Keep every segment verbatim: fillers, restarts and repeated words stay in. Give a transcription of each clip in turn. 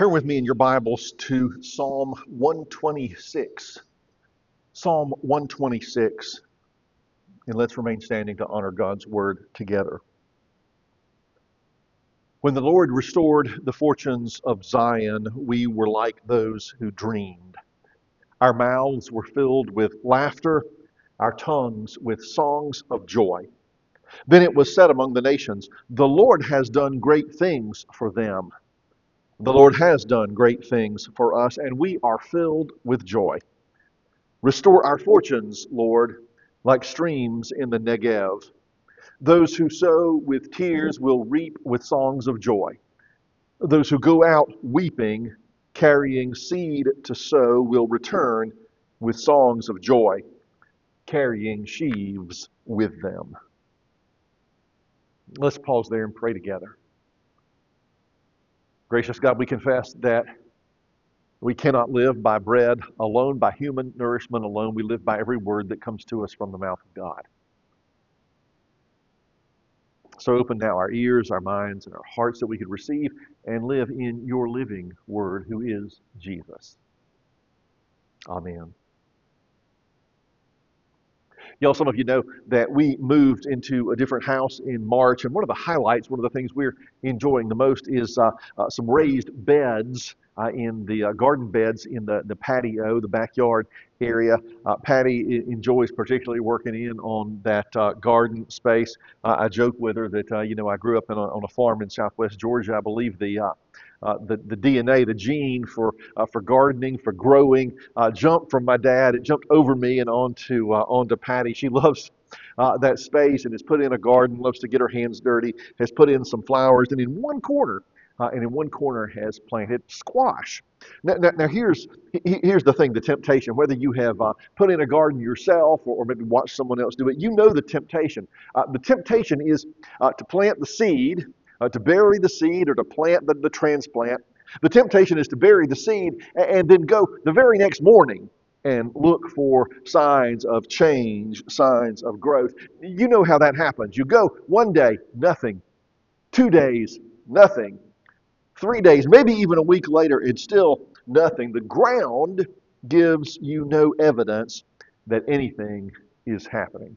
Turn with me in your Bibles to Psalm one twenty-six. Psalm one twenty-six. And let's remain standing to honor God's word together. When the Lord restored the fortunes of Zion, we were like those who dreamed. Our mouths were filled with laughter, our tongues with songs of joy. Then it was said among the nations, "The Lord has done great things for them." The Lord has done great things for us, and we are filled with joy. Restore our fortunes, Lord, like streams in the Negev. Those who sow with tears will reap with songs of joy. Those who go out weeping, carrying seed to sow, will return with songs of joy, carrying sheaves with them. Let's pause there and pray together. Gracious God, we confess that we cannot live by bread alone, by human nourishment alone. We live by every word that comes to us from the mouth of God. So open now our ears, our minds, and our hearts that we could receive and live in your living word, who is Jesus. Amen. You know, some of you know that we moved into a different house in March, and one of the highlights, one of the things we're enjoying the most is uh, uh, some raised beds uh, in the uh, garden beds in the, the patio, the backyard area. Uh, Patty enjoys particularly working in on that uh, garden space. Uh, I joke with her that, uh, you know, I grew up in a, on a farm in southwest Georgia. I believe the uh, Uh, the, the D N A, the gene for uh, for gardening, for growing, uh, jumped from my dad. It jumped over me and onto uh, onto Patty. She loves uh, that space and has put in a garden, loves to get her hands dirty, has put in some flowers, and in one corner, uh, and in one corner has planted squash. Now, now, now here's here's the thing: the temptation. Whether you have uh, put in a garden yourself or, or maybe watched someone else do it, you know the temptation. Uh, the temptation is uh, to plant the seed. Uh, to bury the seed or to plant the, the transplant. The temptation is to bury the seed and, and then go the very next morning and look for signs of change, signs of growth. You know how that happens. You go one day, nothing. Two days, nothing. Three days, maybe even a week later, it's still nothing. The ground gives you no evidence that anything is happening.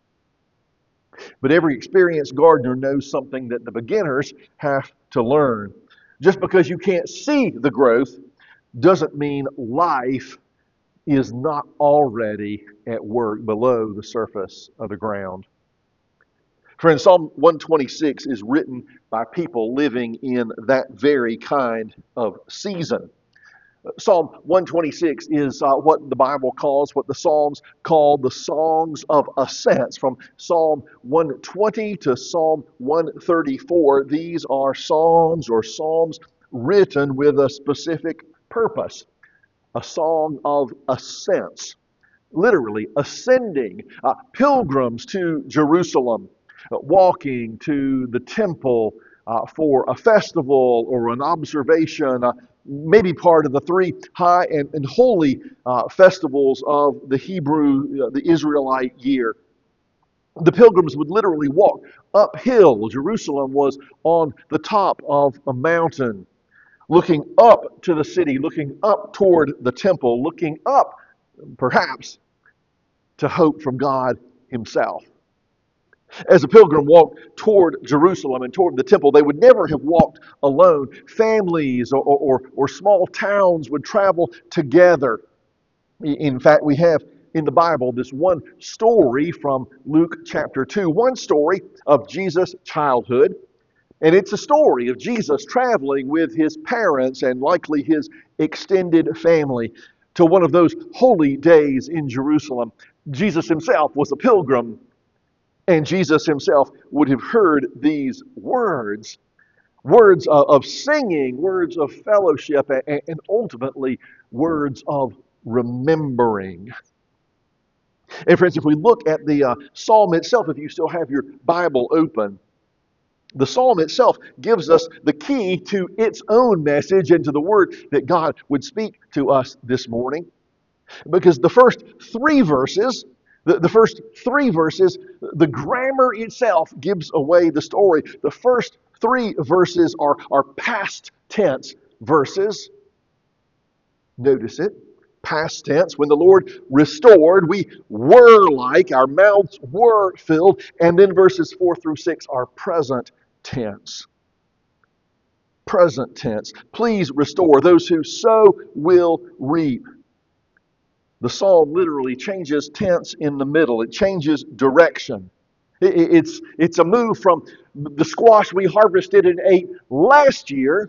But every experienced gardener knows something that the beginners have to learn. Just because you can't see the growth doesn't mean life is not already at work below the surface of the ground. Friends, Psalm one twenty-six is written by people living in that very kind of season. Psalm one twenty-six is uh, what the Bible calls, what the Psalms call the songs of ascents. From Psalm one twenty to Psalm one thirty-four, these are songs or psalms written with a specific purpose. A song of ascents, literally ascending, uh, pilgrims to Jerusalem, uh, walking to the temple uh, for a festival or an observation, uh, maybe part of the three high and, and holy uh, festivals of the Hebrew, uh, the Israelite year. The pilgrims would literally walk uphill. Jerusalem was on the top of a mountain, looking up to the city, looking up toward the temple, looking up, perhaps, to hope from God Himself. As a pilgrim walked toward Jerusalem and toward the temple, they would never have walked alone. Families or, or, or small towns would travel together. In fact, we have in the Bible this one story from Luke chapter two, one story of Jesus' childhood. And it's a story of Jesus traveling with his parents and likely his extended family to one of those holy days in Jerusalem. Jesus himself was a pilgrim. And Jesus himself would have heard these words, words of singing, words of fellowship, and ultimately words of remembering. And friends, if we look at the uh, psalm itself, if you still have your Bible open, the psalm itself gives us the key to its own message and to the word that God would speak to us this morning. Because the first three verses The, the first three verses, the grammar itself gives away the story. The first three verses are, are past tense verses. Notice it. Past tense, when the Lord restored, we were like, our mouths were filled. And then verses four through six are present tense. Present tense. Please restore. Those who sow will reap. The psalm literally changes tense in the middle. It changes direction. It's, it's a move from the squash we harvested and ate last year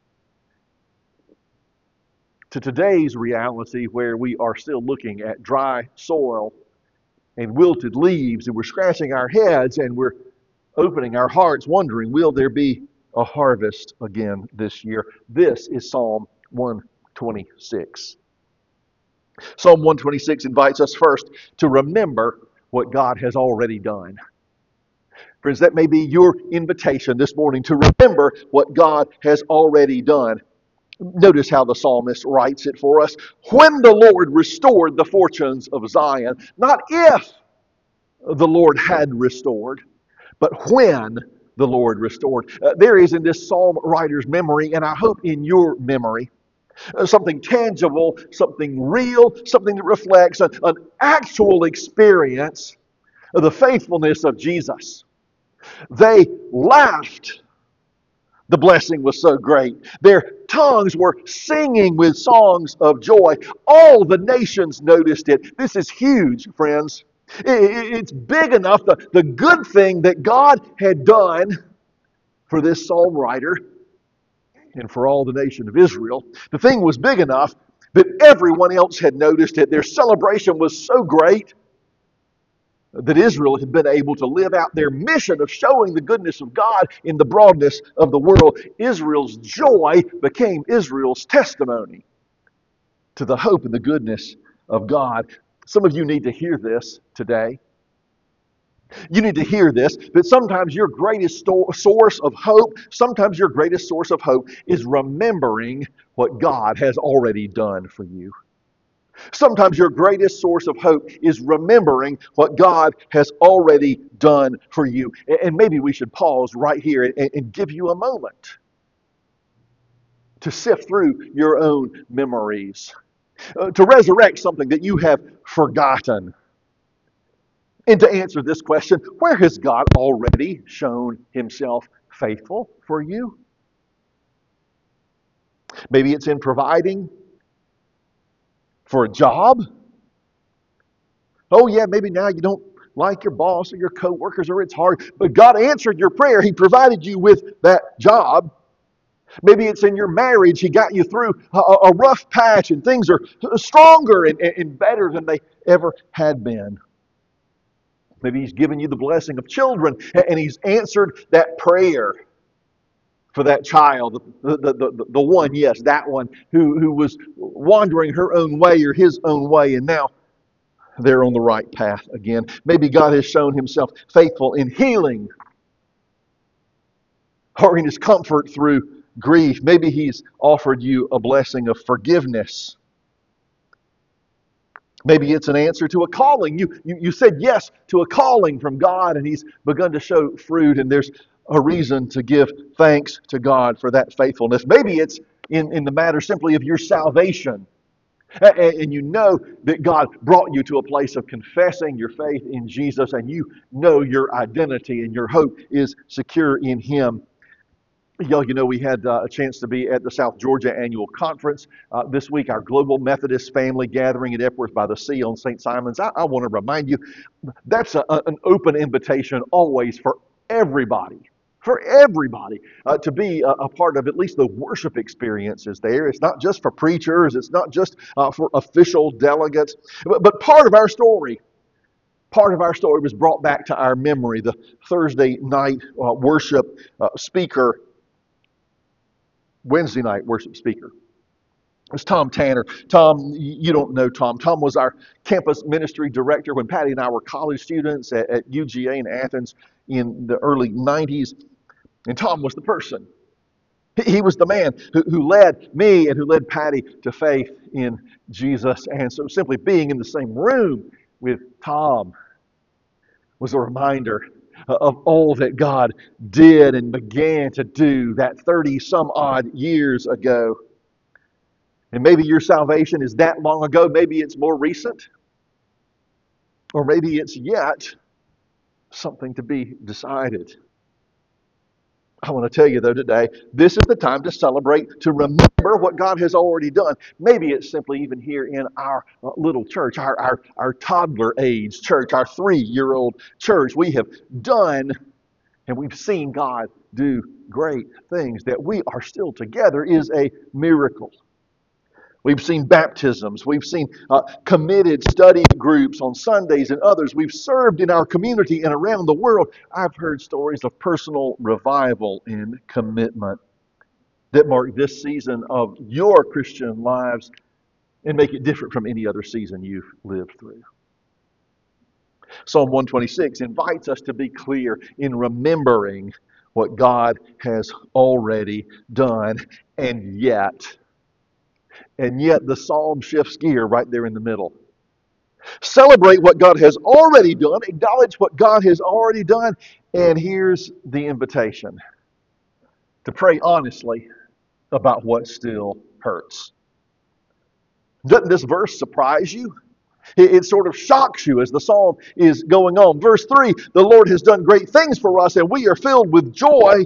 to today's reality where we are still looking at dry soil and wilted leaves, and we're scratching our heads and we're opening our hearts wondering, will there be a harvest again this year? This is Psalm one twenty-six. Psalm one twenty-six invites us first to remember what God has already done. Friends, that may be your invitation this morning, to remember what God has already done. Notice how the psalmist writes it for us. When the Lord restored the fortunes of Zion, not if the Lord had restored, but when the Lord restored. Uh, there is in this psalm writer's memory, and I hope in your memory, uh, something tangible, something real, something that reflects an, an actual experience of the faithfulness of Jesus. They laughed. The blessing was so great. Their tongues were singing with songs of joy. All the nations noticed it. This is huge, friends. It's big enough, the, the good thing that God had done for this psalm writer and for all the nation of Israel. The thing was big enough that everyone else had noticed it. Their celebration was so great that Israel had been able to live out their mission of showing the goodness of God in the broadness of the world. Israel's joy became Israel's testimony to the hope and the goodness of God. Some of you need to hear this today. You need to hear this, that sometimes your greatest sto- source of hope, sometimes your greatest source of hope is remembering what God has already done for you. Sometimes your greatest source of hope is remembering what God has already done for you. And maybe we should pause right here and, and give you a moment to sift through your own memories, uh, to resurrect something that you have forgotten. And to answer this question, where has God already shown himself faithful for you? Maybe it's in providing for a job. Oh yeah, maybe now you don't like your boss or your coworkers or it's hard, but God answered your prayer. He provided you with that job. Maybe it's in your marriage. He got you through a, a rough patch and things are stronger and, and better than they ever had been. Maybe he's given you the blessing of children and he's answered that prayer for that child, the, the, the, the one, yes, that one, who, who was wandering her own way or his own way, and now they're on the right path again. Maybe God has shown himself faithful in healing or in his comfort through grief. Maybe he's offered you a blessing of forgiveness. Maybe it's an answer to a calling. You, you, you said yes to a calling from God, and he's begun to show fruit, and there's a reason to give thanks to God for that faithfulness. Maybe it's in, in the matter simply of your salvation. And, and you know that God brought you to a place of confessing your faith in Jesus, and you know your identity and your hope is secure in him. Y'all, you know, we had uh, a chance to be at the South Georgia Annual Conference uh, this week, our Global Methodist Family Gathering at Epworth by the Sea on Saint Simons. I, I want to remind you, that's a, an open invitation always for everybody, for everybody uh, to be a, a part of at least the worship experiences there. It's not just for preachers, it's not just uh, for official delegates, but, but part of our story. Part of our story was brought back to our memory. The Thursday night uh, worship uh, speaker Wednesday night worship speaker. It was Tom Tanner. Tom, you don't know Tom. Tom was our campus ministry director when Patty and I were college students at, at U G A in Athens in the early nineties. And Tom was the person. He, he was the man who, who led me and who led Patty to faith in Jesus. And so simply being in the same room with Tom was a reminder of all that God did and began to do that thirty some odd years ago. And maybe your salvation is that long ago, maybe it's more recent, or maybe it's yet something to be decided. I want to tell you, though, today, this is the time to celebrate, to remember what God has already done. Maybe it's simply even here in our uh, little church, our, our, our toddler age church, our three-year-old church. We have done and we've seen God do great things. That we are still together is a miracle. We've seen baptisms. We've seen uh, committed study groups on Sundays and others. We've served in our community and around the world. I've heard stories of personal revival and commitment that mark this season of your Christian lives and make it different from any other season you've lived through. Psalm one twenty-six invites us to be clear in remembering what God has already done, and yet, and yet the psalm shifts gear right there in the middle. Celebrate what God has already done, acknowledge what God has already done, and here's the invitation to pray honestly about what still hurts. Doesn't this verse surprise you? It, it sort of shocks you as the psalm is going on. Verse three, the Lord has done great things for us, and we are filled with joy.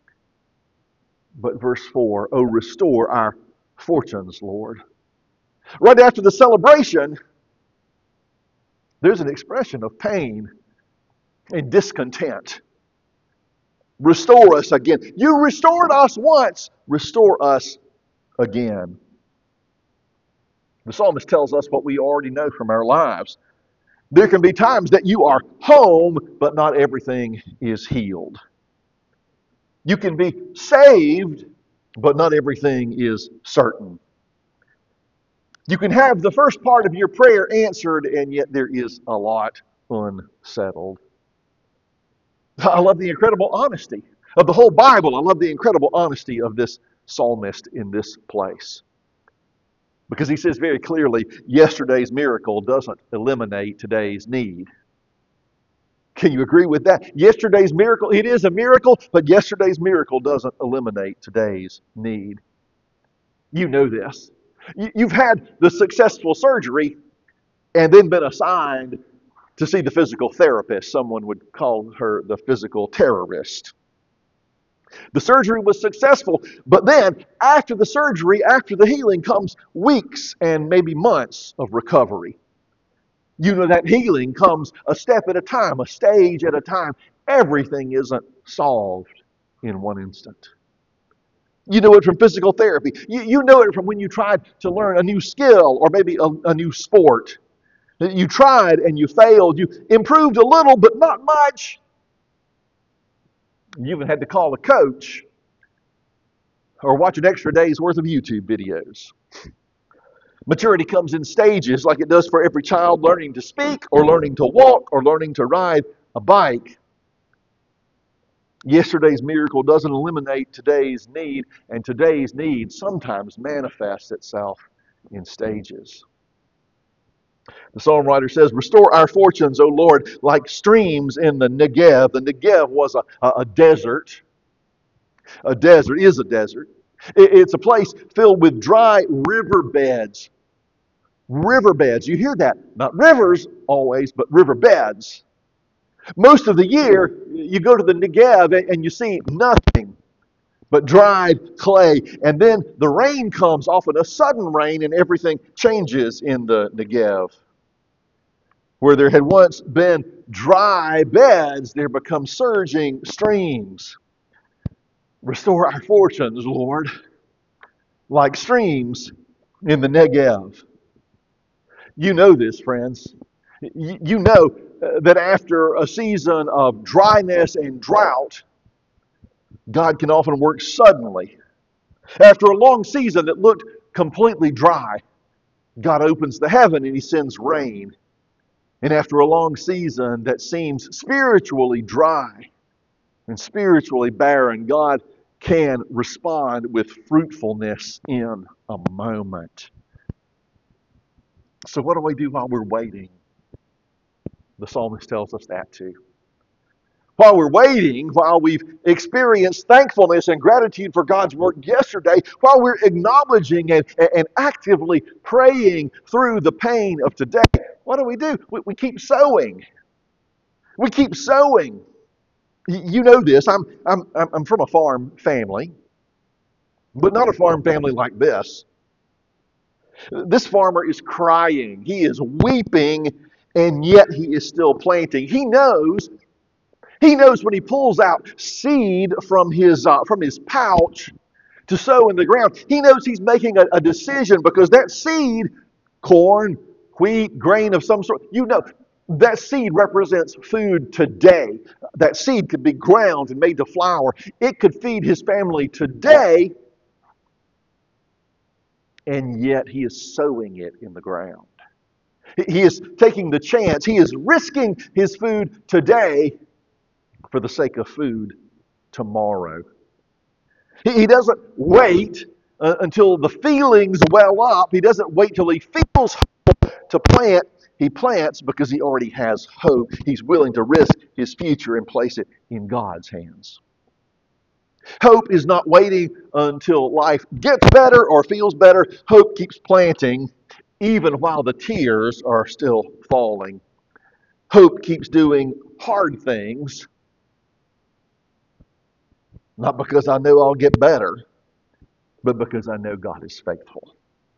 But verse four, oh, restore our fortunes, Lord. Right after the celebration, there's an expression of pain and discontent. Restore us again. You restored us once, restore us again. The psalmist tells us what we already know from our lives. There can be times that you are home, but not everything is healed. You can be saved, but not everything is certain. You can have the first part of your prayer answered, and yet there is a lot unsettled. I love the incredible honesty of the whole Bible. I love the incredible honesty of this psalmist in this place. Because he says very clearly, yesterday's miracle doesn't eliminate today's need. Can you agree with that? Yesterday's miracle, it is a miracle, but yesterday's miracle doesn't eliminate today's need. You know this. You've had the successful surgery and then been assigned to see the physical therapist. Someone would call her the physical terrorist. The surgery was successful, but then after the surgery, after the healing, comes weeks and maybe months of recovery. You know that healing comes a step at a time, a stage at a time. Everything isn't solved in one instant. You know it from physical therapy. You, you know it from when you tried to learn a new skill or maybe a, a new sport. You tried and you failed. You improved a little, but not much. You even had to call a coach or watch an extra day's worth of YouTube videos. Maturity comes in stages like it does for every child learning to speak or learning to walk or learning to ride a bike. Yesterday's miracle doesn't eliminate today's need, and today's need sometimes manifests itself in stages. The psalm writer says, restore our fortunes, O Lord, like streams in the Negev. The Negev was a, a, a desert. A desert is a desert. It, it's a place filled with dry riverbeds. Riverbeds. You hear that? Not rivers always, but riverbeds. Most of the year, you go to the Negev and you see nothing but dried clay. And then the rain comes, often a sudden rain, and everything changes in the Negev. Where there had once been dry beds, there become surging streams. Restore our fortunes, Lord, like streams in the Negev. You know this, friends. You know that after a season of dryness and drought, God can often work suddenly. After a long season that looked completely dry, God opens the heaven and He sends rain. And after a long season that seems spiritually dry and spiritually barren, God can respond with fruitfulness in a moment. So what do we do while we're waiting? The psalmist tells us that too. While we're waiting, while we've experienced thankfulness and gratitude for God's work yesterday, while we're acknowledging and, and actively praying through the pain of today, what do we do? We, we keep sowing. We keep sowing. You know this. I'm, I'm, I'm from a farm family, but not a farm family like this. This farmer is crying. He is weeping, and yet he is still planting. He knows He knows when he pulls out seed from his uh, from his pouch to sow in the ground, he knows he's making a, a decision because that seed, corn, wheat, grain of some sort, you know, that seed represents food today. That seed could be ground and made to flour. It could feed his family today, and yet he is sowing it in the ground. He is taking the chance. He is risking his food today for the sake of food tomorrow. He doesn't wait uh, until the feelings well up. He doesn't wait till he feels hope to plant. He plants because he already has hope. He's willing to risk his future and place it in God's hands. Hope is not waiting until life gets better or feels better. Hope keeps planting even while the tears are still falling. Hope keeps doing hard things, not because I know I'll get better, but because I know God is faithful.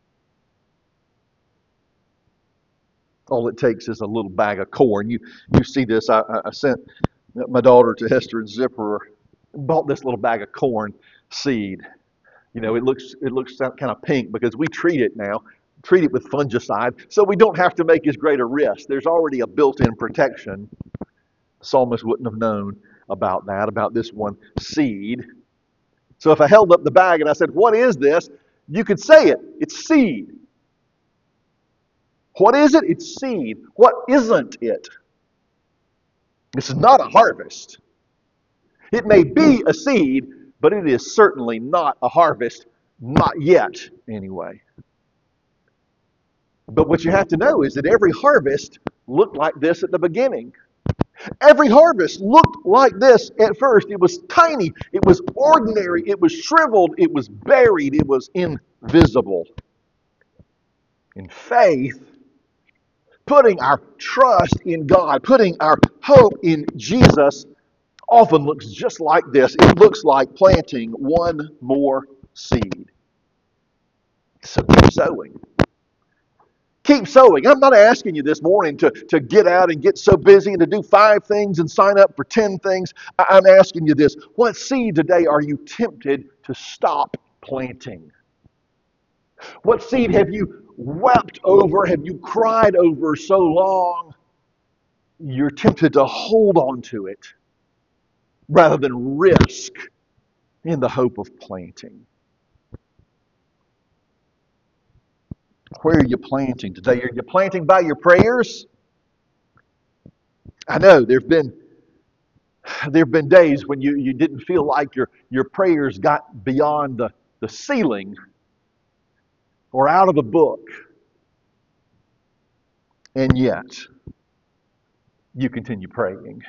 All it takes is a little bag of corn. You you see this. I, I sent my daughter to Hester and Zipper, bought this little bag of corn seed. You know, it looks it looks kind of pink because we treat it now, treat it with fungicide, so we don't have to make as great a risk. There's already a built-in protection. The psalmist wouldn't have known about that, about this one seed. So if I held up the bag and I said, "What is this?" you could say it. It's seed. What is it? It's seed. What isn't it? This is not a harvest. It may be a seed, but it is certainly not a harvest. Not yet, anyway. But what you have to know is that every harvest looked like this at the beginning. Every harvest looked like this at first. It was tiny. It was ordinary. It was shriveled. It was buried. It was invisible. In faith, putting our trust in God, putting our hope in Jesus, often looks just like this. It looks like planting one more seed. So keep sowing. Keep sowing. I'm not asking you this morning to, to get out and get so busy and to do five things and sign up for ten things. I'm asking you this. What seed today are you tempted to stop planting? What seed have you wept over? Have you cried over so long? You're tempted to hold on to it rather than risk in the hope of planting. Where are you planting today? Are you planting by your prayers? I know there've been there've been days when you, you didn't feel like your, your prayers got beyond the, the ceiling or out of the book. And yet, you continue praying.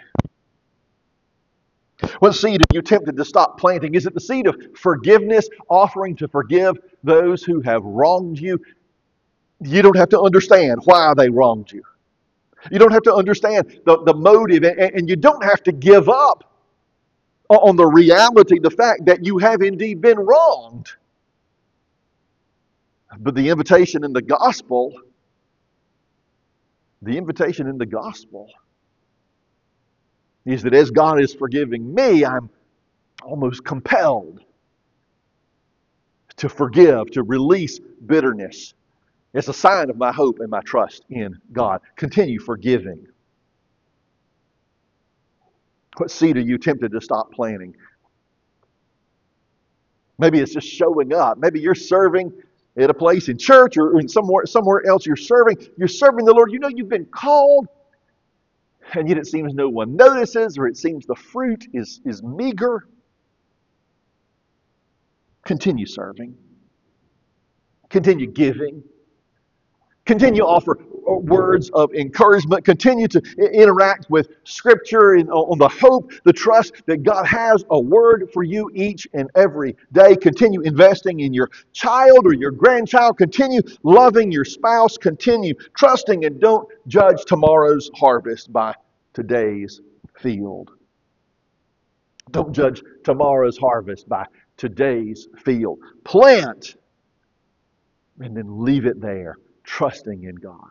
What seed are you tempted to stop planting? Is it the seed of forgiveness, offering to forgive those who have wronged you? You don't have to understand why they wronged you. You don't have to understand the, the motive, and, and you don't have to give up on the reality, the fact that you have indeed been wronged. But the invitation in the gospel, the invitation in the gospel is that as God is forgiving me, I'm almost compelled to forgive, to release bitterness. It's a sign of my hope and my trust in God. Continue forgiving. What seed are you tempted to stop planting? Maybe it's just showing up. Maybe you're serving at a place in church or in somewhere somewhere else you're serving. You're serving the Lord. You know you've been called, and yet it seems no one notices, or it seems the fruit is, is meager. Continue serving. Continue giving. Continue to offer words of encouragement. Continue to interact with Scripture and on the hope, the trust that God has a word for you each and every day. Continue investing in your child or your grandchild. Continue loving your spouse. Continue trusting, and don't judge tomorrow's harvest by today's field. Don't judge tomorrow's harvest by today's field. Plant and then leave it there, trusting in God.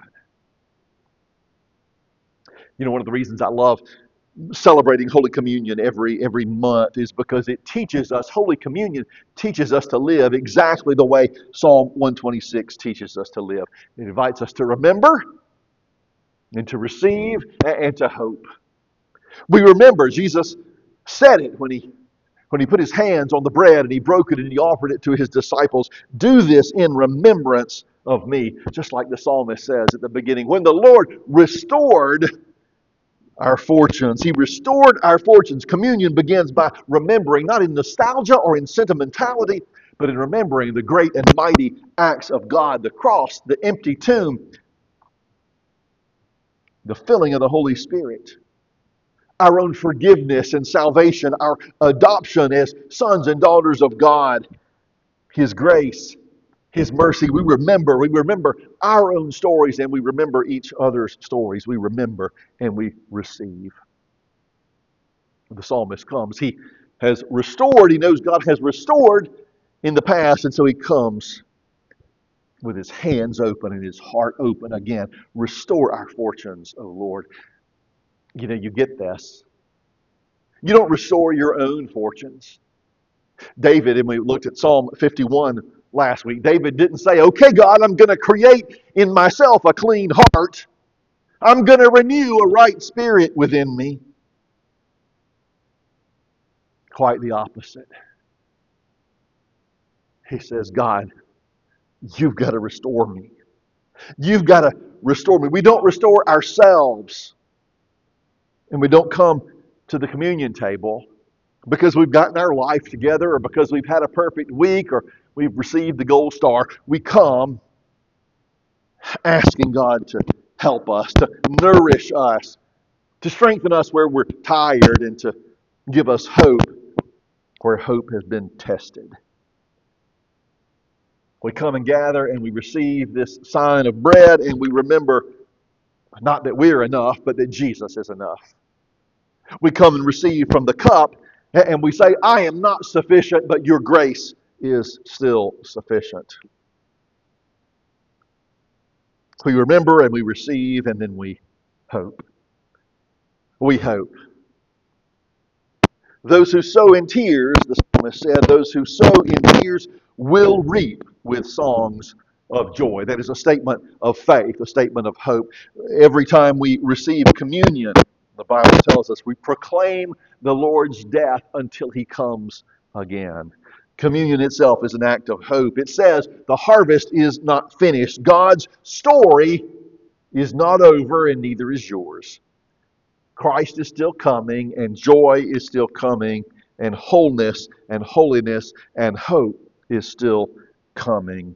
You know, one of the reasons I love celebrating Holy Communion every every month is because it teaches us, Holy Communion teaches us to live exactly the way Psalm one twenty-six teaches us to live. It invites us to remember and to receive and to hope. We remember, Jesus said it when he when he put his hands on the bread and he broke it and he offered it to his disciples. Do this in remembrance of me. Just like the psalmist says at the beginning, when the Lord restored our fortunes. He restored our fortunes. Communion begins by remembering, not in nostalgia or in sentimentality, but in remembering the great and mighty acts of God, the cross, the empty tomb, the filling of the Holy Spirit, our own forgiveness and salvation, our adoption as sons and daughters of God, His grace, His mercy. We remember, we remember our own stories and we remember each other's stories. We remember and we receive. The psalmist comes. He has restored. He knows God has restored in the past, and so he comes with his hands open and his heart open again. Restore our fortunes, O Lord. You know, you get this. You don't restore your own fortunes. David, and we looked at Psalm fifty-one last week, David didn't say, okay, God, I'm going to create in myself a clean heart. I'm going to renew a right spirit within me. Quite the opposite. He says, God, you've got to restore me. You've got to restore me. We don't restore ourselves. And we don't come to the communion table because we've gotten our life together or because we've had a perfect week or we've received the gold star. We come asking God to help us, to nourish us, to strengthen us where we're tired, and to give us hope where hope has been tested. We come and gather and we receive this sign of bread and we remember not that we're enough, but that Jesus is enough. We come and receive from the cup and we say, I am not sufficient, but your grace is still sufficient. We remember and we receive and then we hope. We hope. Those who sow in tears, the psalmist said, those who sow in tears will reap with songs of joy. That is a statement of faith, a statement of hope. Every time we receive communion, the Bible tells us we proclaim the Lord's death until He comes again. Communion itself is an act of hope. It says the harvest is not finished. God's story is not over, and neither is yours. Christ is still coming, and joy is still coming, and wholeness and holiness and hope is still coming.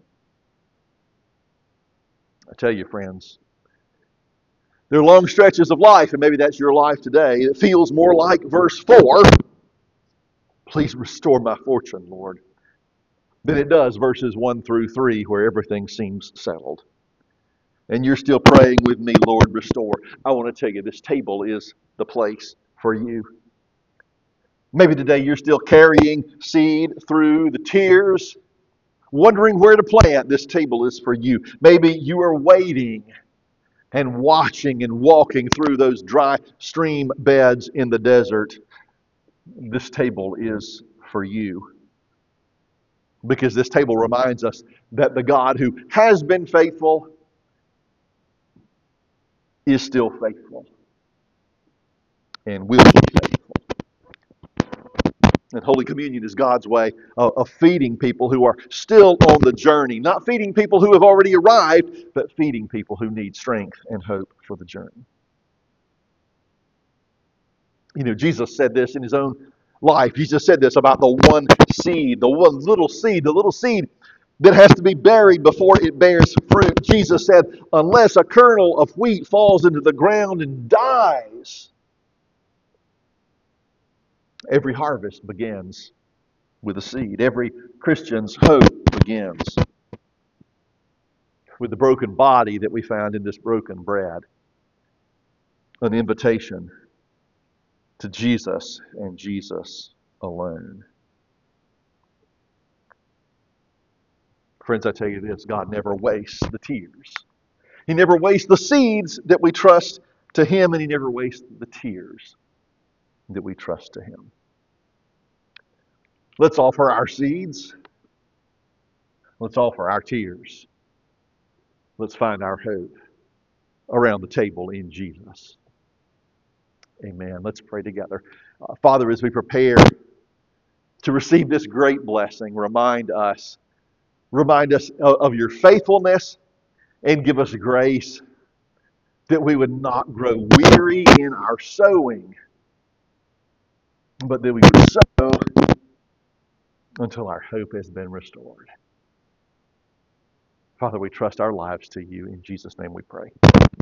I tell you, friends, there are long stretches of life, and maybe that's your life today. It feels more like verse four, please restore my fortune, Lord, than it does verses one through three, where everything seems settled. And you're still praying with me, Lord, restore. I want to tell you, this table is the place for you. Maybe today you're still carrying seed through the tears, wondering where to plant. This table is for you. Maybe you are waiting and watching and walking through those dry stream beds in the desert. This table is for you. Because this table reminds us that the God who has been faithful is still faithful and will be faithful. And Holy Communion is God's way of, of feeding people who are still on the journey. Not feeding people who have already arrived, but feeding people who need strength and hope for the journey. You know, Jesus said this in His own life. Jesus said this about the one seed, the one little seed, the little seed that has to be buried before it bears fruit. Jesus said, unless a kernel of wheat falls into the ground and dies, every harvest begins with a seed. Every Christian's hope begins with the broken body that we found in this broken bread. An invitation to Jesus and Jesus alone. Friends, I tell you this, God never wastes the tears. He never wastes the seeds that we trust to Him, and He never wastes the tears that we trust to Him. Let's offer our seeds. Let's offer our tears. Let's find our hope around the table in Jesus. Amen. Let's pray together. Uh, Father, as we prepare to receive this great blessing, remind us, remind us of, of your faithfulness and give us grace that we would not grow weary in our sowing, but that we would sow until our hope has been restored. Father, we trust our lives to you. In Jesus' name we pray.